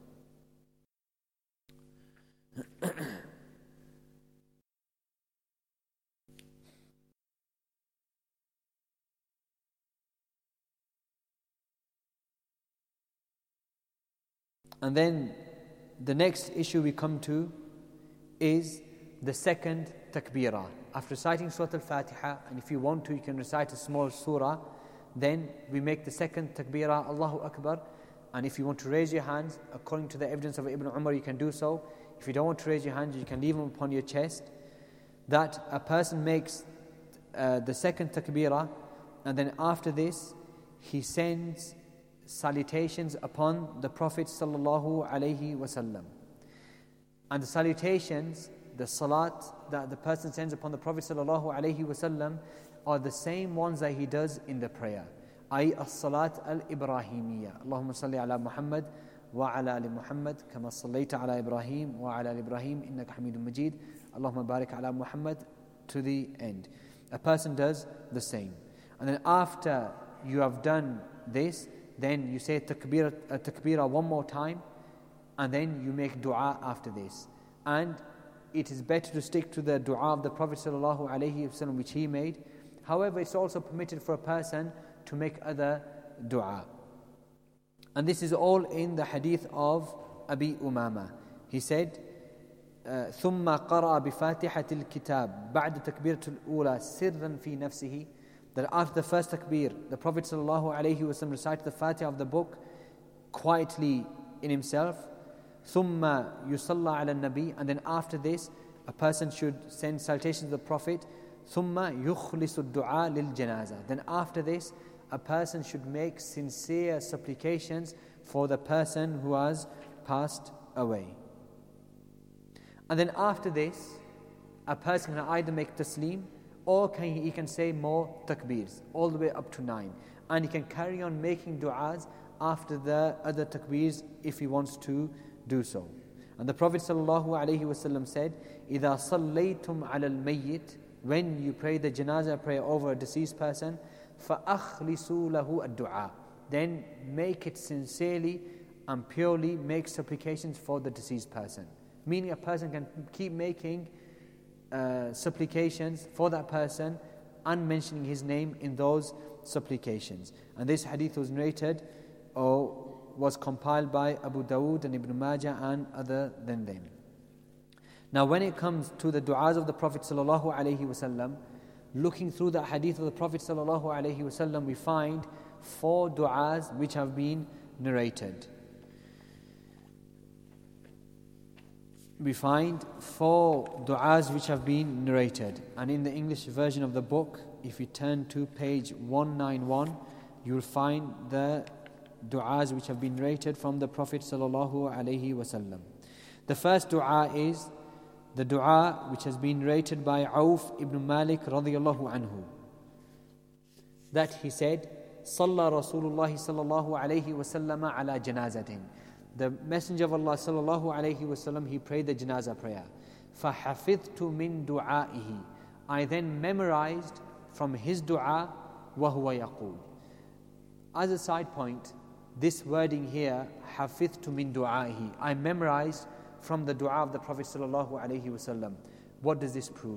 And then the next issue we come to is the second takbirah. After reciting Surah Al-Fatiha, and if you want to, you can recite a small surah, then we make the second takbirah, Allahu Akbar. And if you want to raise your hands, according to the evidence of Ibn Umar, you can do so. If you don't want to raise your hands, you can leave them upon your chest. That a person makes the second takbirah, and then after this, he sends salutations upon the Prophet sallallahu alaihi wasallam. And the salutations, the salat that the person sends upon the Prophet sallallahu alaihi wasallam are the same ones that he does in the prayer, i.e. as-salat al-Ibrahimiyya. Allahumma salli ala Muhammad wa ala ali Muhammad kama sallaita ala Ibrahim wa ala ali Ibrahim innaka Hamidun Majid. Allahumma barik ala Muhammad, to the end. A person does the same. And then after you have done this, then you say takbirah one more time, and then you make dua after this. And it is better to stick to the dua of the Prophet ﷺ which he made. However, it's also permitted for a person to make other dua. And this is all in the hadith of Abi Umama. He said, ثم قرأ بفاتحة الكتاب بعد تكبيرة الأولى سرا في نفسه. That after the first takbir, the Prophet ﷺ recited the Fatiha of the book quietly in himself. ثُمَّ يُصَلَّى عَلَى النَّبِي. And then after this, a person should send salutations to the Prophet. ثُمَّ يُخْلِصُ الدُّعَاء لِلْجَنَازَةِ. Then after this, a person should make sincere supplications for the person who has passed away. And then after this, a person can either make taslim, or he can say more takbirs, all the way up to 9. And he can carry on making du'as after the other takbirs if he wants to do so. And the Prophet ﷺ said, إِذَا صَلَّيْتُمْ عَلَى الْمَيِّتِ. When you pray the janazah prayer over a deceased person, فَأَخْلِصُوا لَهُ الدُّعَاء. Then make it sincerely and purely make supplications for the deceased person. Meaning a person can keep making supplications for that person and mentioning his name in those supplications. And this hadith was narrated or was compiled by Abu Dawud and Ibn Majah and other than them. Now when it comes to the du'as of the Prophet ﷺ, looking through the hadith of the Prophet ﷺ, we find 4 du'as which have been narrated. We find 4 du'as which have been narrated. And in the English version of the book, if you turn to page 191, you will find the du'as which have been narrated from the Prophet ﷺ. The first du'a is the du'a which has been narrated by Auf ibn Malik radiyallahu anhu. That he said, صلى رسول الله صلى الله عليه وسلم على جنازة. The Messenger of Allah sallallahu alayhi wasallam, he prayed the janazah prayer. فَحَفِظْتُ مِن دُعَائِهِ. I then memorized from his dua, وَهُوَ يَقُولُ. As a side point, this wording here, حَفِظْتُ مِن دُعَائِهِ, I memorized from the dua of the Prophet sallallahu alaihi wasallam. What does this prove?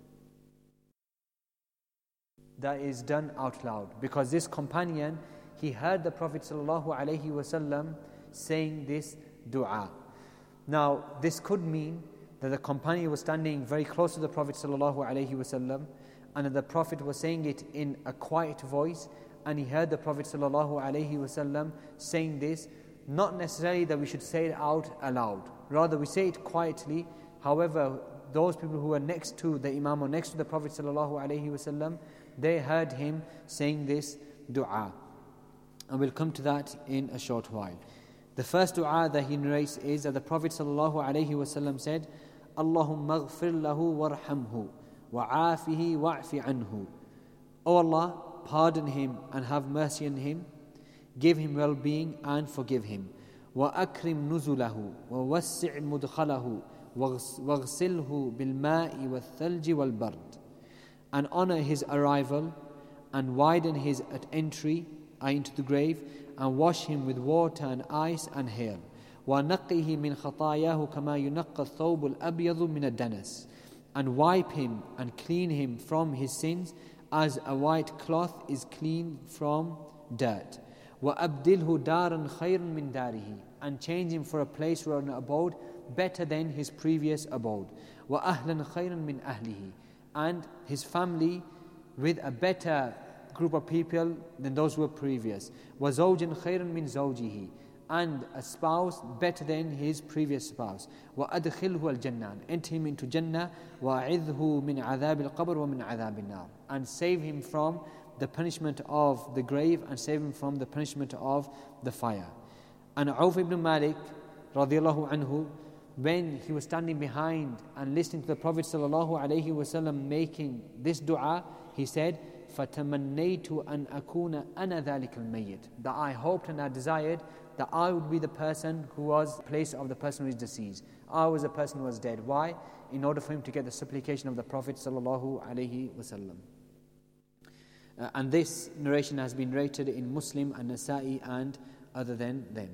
That is done out loud, because this companion, he heard the Prophet sallallahu alaihi wasallam saying this dua. Now, this could mean that the companion was standing very close to the Prophet sallallahu alaihi wasallam, and that the Prophet was saying it in a quiet voice, and he heard the Prophet sallallahu alaihi wasallam saying this. Not necessarily that we should say it out aloud, rather we say it quietly. However, those people who were next to the Imam or next to the Prophet sallallahu alaihi wasallam, they heard him saying this dua, and we'll come to that in a short while. The first dua that he narrates is that the Prophet sallallahu alaihi wasallam said, Allahumma ghfir lahu warhamhu wa'afihi wa'fi anhu. O Allah, pardon him and have mercy on him, give him well-being and forgive him. وَأَكْرِمْ نُزُلَهُ وَوَسِّعْ مُدْخَلَهُ وَاغْسِلْهُ بِالْمَاءِ وَالثَّلْجِ وَالْبَرْدِ. And honor his arrival and widen his entry into the grave, and wash him with water and ice and hail. وَنَقِّهِ مِنْ خَطَايَاهُ كَمَا يُنَقَّ الثَّوْبُ الْأَبْيَضُ مِنَ الدَّنَسِ. And wipe him and clean him from his sins as a white cloth is cleaned from dirt. وَأَبْدِلْهُ دَارًا خَيْرًا مِنْ دَارِهِ. And change him for a place or an abode better than his previous abode. وَأَهْلًا خَيْرًا مِنْ أَهْلِهِ. And his family with a better group of people than those who were previous. وَزَوْجًا خَيْرًا مِنْ زَوْجِهِ. And a spouse better than his previous spouse. وَأَدْخِلْهُ الْجَنَّةِ. Enter him into Jannah. وَأَعِذْهُ مِنْ عَذَابِ الْقَبْرِ وَمِنْ عَذَابِ النَّارِ. And save him from the punishment of the grave, and save him from the punishment of the fire. And Auf ibn Malik radiallahu anhu, when he was standing behind and listening to the Prophet sallallahu alaihi wasallam making this dua, he said, فَتَمَنَّيْتُ أَنْ أَكُونَ أَنَا ذَلِكَ الْمَيِّتِ. That I hoped and I desired that I would be the person who was in place of the person who is deceased. I was the person who was dead. Why? In order for him to get the supplication of the Prophet sallallahu alaihi wasallam. And this narration has been narrated in Muslim and Nasa'i and other than them.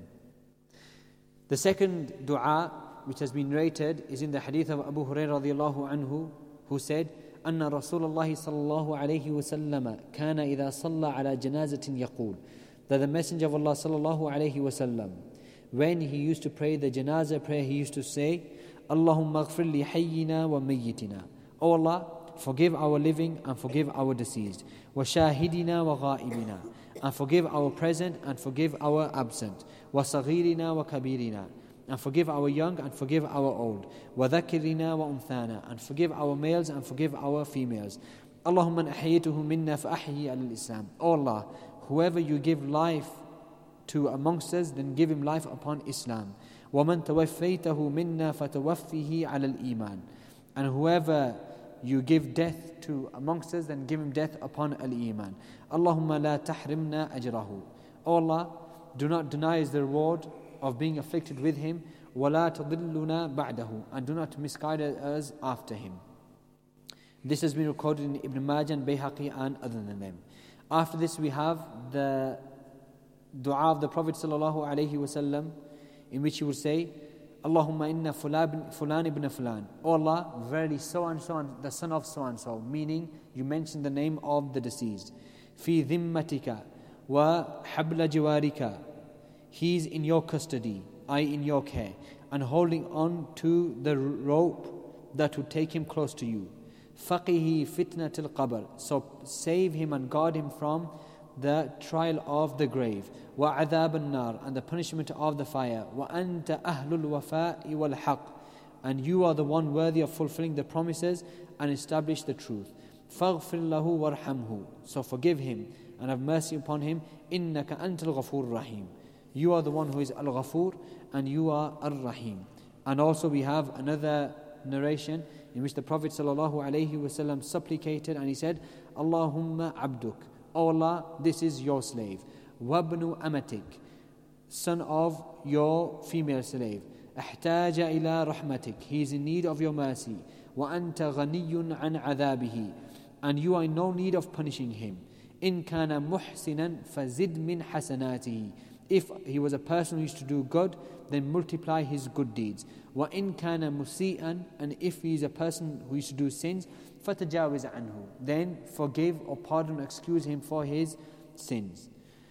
The second dua which has been narrated is in the hadith of Abu Hurairah radiallahu anhu, who said, أن رسول الله صلى الله عليه وسلم كان إذا صلى على جنازة يقول. That the Messenger of Allah صلى الله عليه وسلم, when he used to pray the janazah prayer, he used to say, اللهم اغفر لحينا وميتنا. O Allah, forgive our living and forgive our deceased. وشاهدنا وغائبنا. And forgive our present and forgive our absent. وصغيرنا وكبيرنا. And forgive our young and forgive our old. وذكرنا وأنثانا. And forgive our males and forgive our females. اللهم من أحييته منا فأحيي على الإسلام. O Allah, whoever you give life to amongst us, then give him life upon Islam. ومن توفيته منا فتوفيه على الإيمان. And whoever you give death to amongst us, then give him death upon al-Iman. Allahumma la tahrimna ajrahu. O Allah, do not deny us the reward of being afflicted with him. Wa la tadilluna ba'dahu. And do not misguide us after him. This has been recorded in Ibn Majah and Bayhaqi and other than them. After this we have the dua of the Prophet sallallahu alaihi wasallam, in which he would say, Allahumma inna fulan ibn fulan. O Allah, verily so and so, the son of so and so, meaning you mention the name of the deceased. Fi dhimmatika wa habla jiwarika. He is in your custody, in your care, and holding on to the rope that would take him close to you. Faqihi fitnatil qabr. So save him and guard him from the trial of the grave. وَعَذَابَ النَّارِ. And the punishment of the fire. وَأَنْتَ أَهْلُ الْوَفَاءِ وَالْحَقِّ. And you are the one worthy of fulfilling the promises and establish the truth. فَاغْفِرْ لَهُ وَارْحَمْهُ. So forgive him and have mercy upon him. إِنَّكَ أَنْتَ الْغَفُورُ الرَّحِيمُ. You are the one who is Al-Ghafur and you are Ar-Rahim. And also we have another narration in which the Prophet ﷺ supplicated and he said, Allahumma abduk. O Allah, this is your slave. Wabnu amatik, son of your female slave. احتاج إلى رحمتك. He is in need of your mercy. وأنت غني عن عذابه. And you are in no need of punishing him. إن كان محسنا فزد من حسناته. If he was a person who used to do good, then multiply his good deeds. وَإِن كَانَ مُسِيئًا, and if he is a person who used to do sins, فَتَجَاوِزْ عَنْهُ, then forgive or pardon or excuse him for his sins.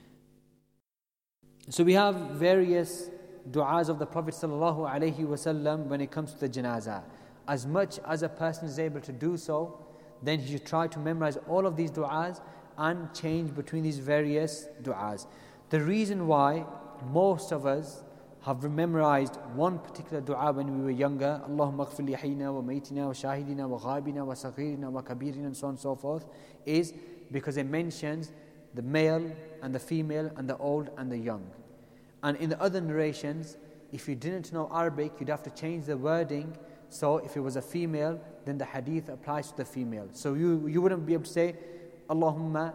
So we have various du'as of the Prophet ﷺ when it comes to the janazah. As much as a person is able to do so, then he should try to memorize all of these du'as and change between these various du'as. The reason why most of us have memorized one particular dua when we were younger, Allahumma ghfir li hayyina wa maytina wa shahidina wa ghabina wa saghirina wa kabirina, and so on and so forth, is because it mentions the male and the female and the old and the young. And in the other narrations, if you didn't know Arabic, you'd have to change the wording. So if it was a female, then the hadith applies to the female. So you wouldn't be able to say, Allahumma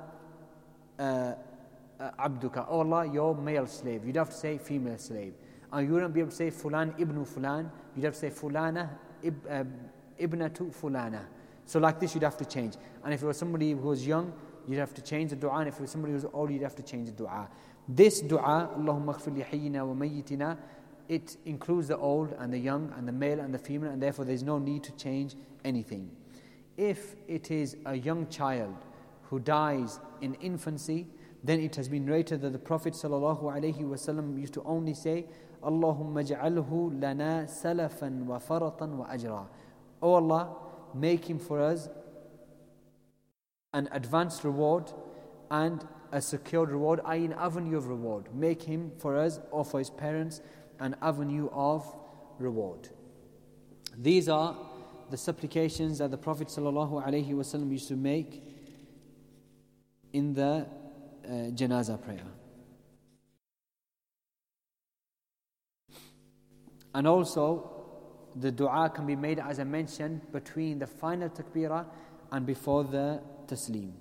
abduka, oh Allah, your male slave. You'd have to say female slave. And you wouldn't be able to say Fulan ibn Fulan. You'd have to say Fulana ibnatu Fulana. So like this, you'd have to change. And if it was somebody who was young, you'd have to change the dua. And if it was somebody who was old, you'd have to change the dua. This dua, Allahumma ghfir li hayyina wa mayyitina, it includes the old and the young and the male and the female, and therefore there's no need to change anything. If it is a young child who dies in infancy, then it has been narrated that the Prophet ﷺ used to only say, Allahumma ja'alhu lana salafan wa faratan wa ajra. O Allah, make him for us an advanced reward and a secured reward, i.e. an avenue of reward. Make him for us or for his parents an avenue of reward. These are the supplications that the Prophet ﷺ used to make in the janazah prayer. And also, the dua can be made, as I mentioned, between the final takbirah and before the taslim.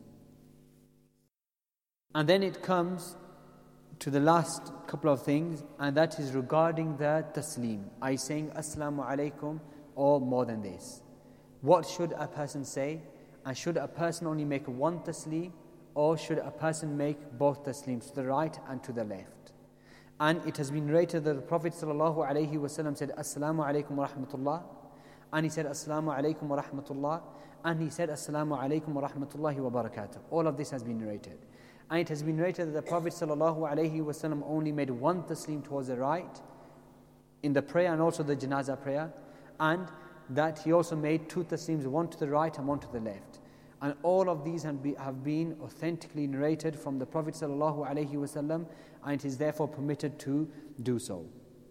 And then it comes to the last couple of things, and that is regarding the taslim, i.e. saying Assalamu alaikum or more than this. What should a person say? And should a person only make one taslim, or should a person make both taslims, to the right and to the left? And it has been narrated that the Prophet ﷺ said Assalamu alaikum wa rahmatullah, and he said Assalamu alaikum wa rahmatullah, and he said Assalamu alaikum wa rahmatullahi wa barakatuh. All of this has been narrated. And it has been narrated that the Prophet ﷺ only made one taslim towards the right in the prayer and also the janazah prayer, and that he also made two taslims, one to the right and one to the left. And all of these have been authentically narrated from the Prophet ﷺ, and it is therefore permitted to do so.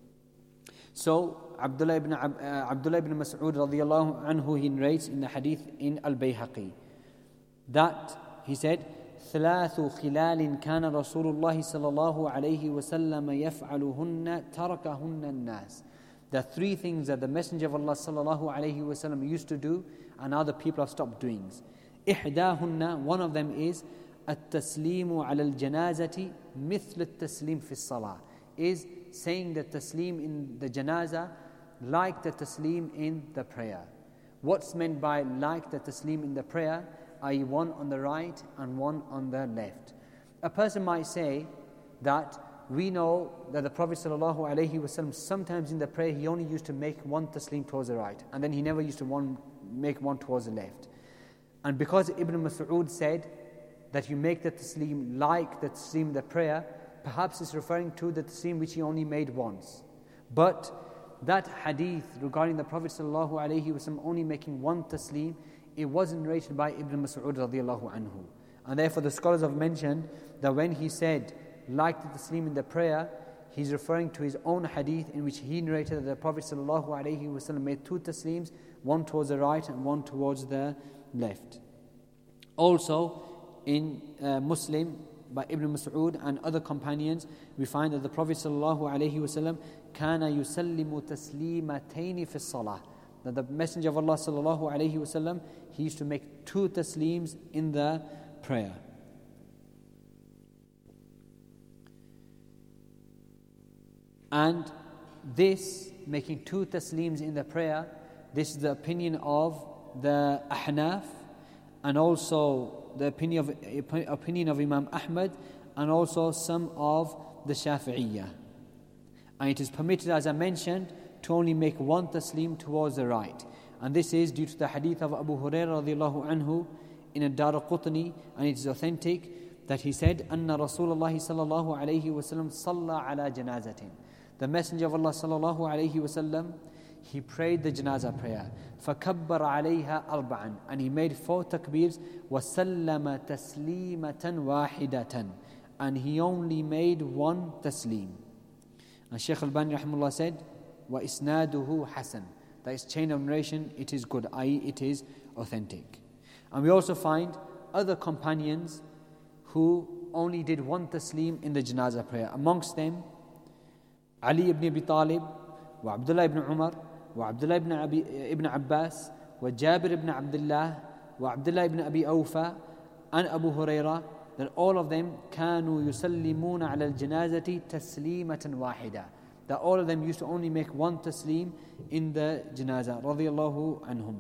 So Abdullah ibn Mas'ud radiyallahu anhu, he narrates in the hadith in Al-Bayhaqi that he said, ثلاث خلال كان رسول الله صلى الله عليه وسلم يفعلهن تركهن الناس. There are three things that the Messenger of Allah صلى الله عليه وسلم used to do, and now the people have stopped doing. إحداهن, one of them is التسليم على الجنازة مثل التسليم في الصلاة, is saying the taslim in the janazah like the taslim in the prayer. What's meant by like the taslim in the prayer? i.e. one on the right and one on the left. A person might say that we know that the Prophet ﷺ sometimes in the prayer he only used to make one taslim towards the right, and then he never used to make one towards the left. And because Ibn Mas'ud said that you make the taslim like the taslim in the prayer, perhaps it's referring to the taslim which he only made once. But that hadith regarding the Prophet ﷺ only making one taslim, it wasn't narrated by Ibn Mas'ud radiyallahu anhu. And therefore the scholars have mentioned that when he said like the taslim in the prayer, he's referring to his own hadith in which he narrated that the Prophet ﷺ made two taslims, one towards the right and one towards the left. Also in Muslim by Ibn Mas'ud and other companions, we find that the Prophet ﷺ كان يسلم تسليمتين في الصلاة, that the Messenger of Allah ﷺ, he used to make two taslims in the prayer. And this making 2 taslims in the prayer, this is the opinion of the Ahnaf, and also the opinion of Imam Ahmad, and also some of the Shafi'iyah. And it is permitted, as I mentioned, to only make 1 taslim towards the right. And this is due to the hadith of Abu Hurairah radiallahu anhu in Ad-Daraqutni, and it is authentic that he said, Anna Rasulullah sallallahu alayhi wasallam salla ala janazatin. The Messenger of Allah sallallahu alayhi wasallam, he prayed the janazah prayer. فَكَبَّرَ عَلَيْهَا أَرْبَعًا. And he made 4 takbirs. وَسَلَّمَ تَسْلِيمَةً وَاحِدَةً. And he only made 1 taslim. And Shaykh Al-Bani rahimahullah said, وَإِسْنَادُهُ حَسَنٌ. That is chain of narration, it is good, i.e. it is authentic. And we also find other companions who only did 1 taslim in the janazah prayer. Amongst them, Ali ibn Abi Talib, wa Abdullah ibn Umar, wa Abdullah ibn Abbas, wa Jabir ibn Abdullah, wa Abdullah ibn Abi Awfa, and Abu Hurairah, that all of them كانوا يسلمون على الجنازة تسليمة واحدة. That all of them used to only make 1 taslim in the janazah, radiyallahu anhum.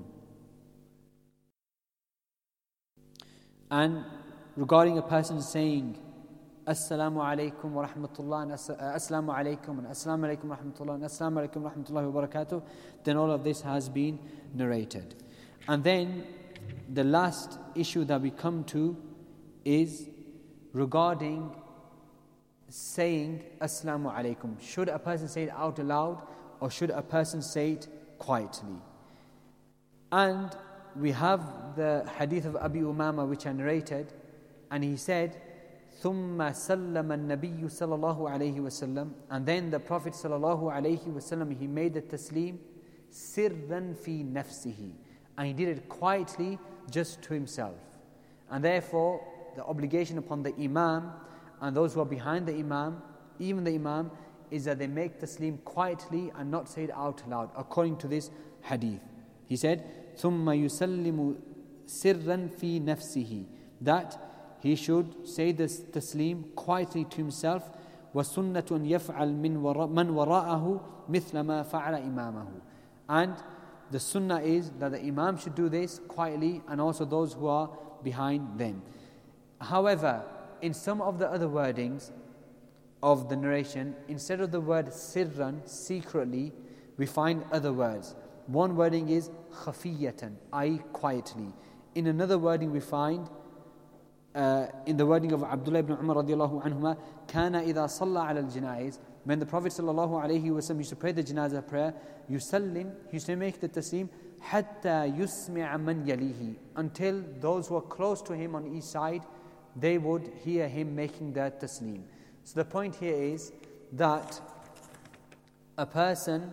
And regarding a person saying Assalamu alaikum wa rahmatullah, and Assalamu alaikum, and Assalamu alaikum wa rahmatullah, and Assalamu alaikum wa rahmatullahi wa barakatuh, then all of this has been narrated. And then the last issue that we come to is regarding saying Assalamu alaikum. Should a person say it out loud, or should a person say it quietly? And we have the hadith of Abi Umama which I narrated, and he said, ثُمَّ سَلَّمَ النَّبِيُّ صلى الله عليه وسلم. And then the Prophet صلى الله عليه وسلم, he made the taslim سِرًّا فِي نَفْسِهِ. And he did it quietly, just to himself. And therefore, the obligation upon the Imam and those who are behind the Imam, even the Imam, is that they make taslim quietly and not say it out loud, according to this hadith. He said, ثُمَّ يُسَلِّمُ سِرًّا فِي نَفْسِهِ. That he should say this taslim quietly to himself. وَسُنَّةٌ يَفْعَلْ مَنْ وَرَاءَهُ مِثْلَ مَا فَعَلَ إِمَامَهُ. And the sunnah is that the Imam should do this quietly, and also those who are behind them. However, in some of the other wordings of the narration, instead of the word sirran, secretly, we find other words. One wording is khafiyatan, i.e. quietly. In another wording we find, in the wording of Abdullah ibn Umar radiallahu anhuma, kana idha salla ala al-janaiz. When the Prophet sallallahu alayhi wasallam used to pray the janazah prayer, yusallim, he used to make the taslim, hatta yusmi'a man yalihi, until those who are close to him on each side, they would hear him making that taslim. So the point here is that a person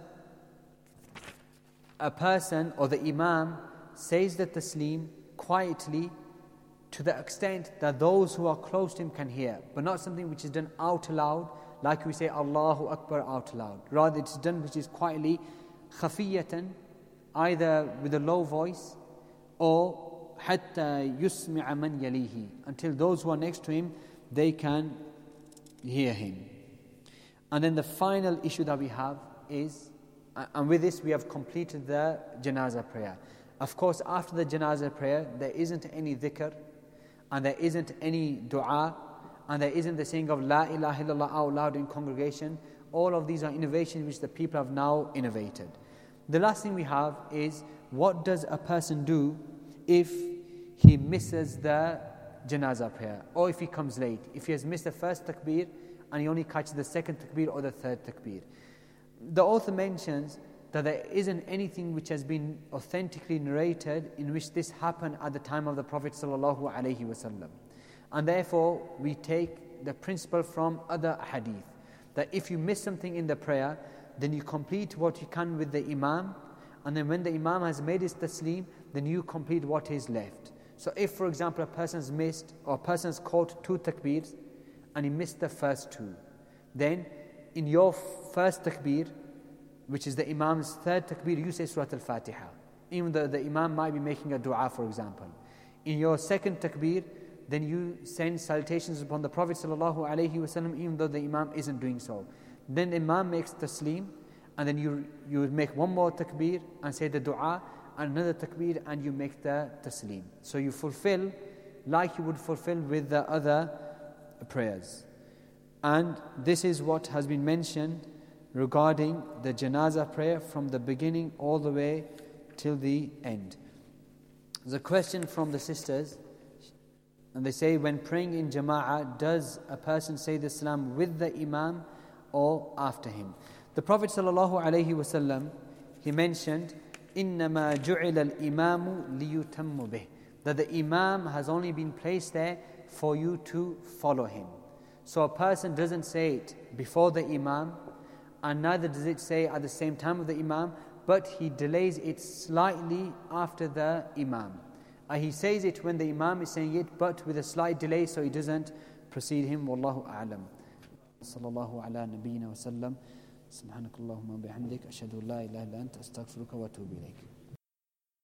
or the Imam says the taslim quietly to the extent that those who are close to him can hear, but not something which is done out loud, like we say Allahu Akbar out loud. Rather, it's done which is quietly, khafiyatan, either with a low voice, or hatta yusmi'a man yalihi, until those who are next to him, they can hear him. And then the final issue that we have is, and with this we have completed the janazah prayer. Of course, after the janazah prayer, there isn't any dhikr, and there isn't any dua, and there isn't the saying of La ilaha illallah out loud in congregation. All of these are innovations which the people have now innovated. The last thing we have is, what does a person do if he misses the janazah prayer, or if he comes late? If he has missed the first takbir and he only catches the second takbir or the third takbir. The author mentions that there isn't anything which has been authentically narrated in which this happened at the time of the Prophet sallallahu alaihi wasallam. And therefore, we take the principle from other hadith, that if you miss something in the prayer, then you complete what you can with the Imam, and then when the Imam has made his taslim, then you complete what is left. So if, for example, a person's missed, or a person's caught 2 takbirs, and he missed the first 2, then in your first takbir, which is the Imam's third takbir, you say Surah Al-Fatiha, even though the Imam might be making a dua, for example. In your second takbir, then you send salutations upon the Prophet sallallahu alaihi wasallam, even though the Imam isn't doing so. Then the Imam makes taslim, and then you would make one more takbir and say the dua, and another takbir, and you make the taslim. So you fulfill like you would fulfill with the other prayers. And this is what has been mentioned regarding the janazah prayer from the beginning all the way till the end. There's a question from the sisters, and they say, when praying in jama'ah, does a person say the salam with the imam or after him? The Prophet ﷺ, he mentioned, إِنَّمَا جُعِلَ الْإِمَامُ لِيُتَمُّ بِهِ, that the imam has only been placed there for you to follow him. So a person doesn't say it before the imam, and neither does it say at the same time of the imam, but he delays it slightly after the imam. He says it when the imam is saying it, but with a slight delay, so he doesn't precede him. Wallahu a'lam. Sallallahu ala nabiyyina wa sallam. Subhanakallahumma bihamdik. Ashhadu an la ilaha illa anta astaghfiruka wa atubu ilayk.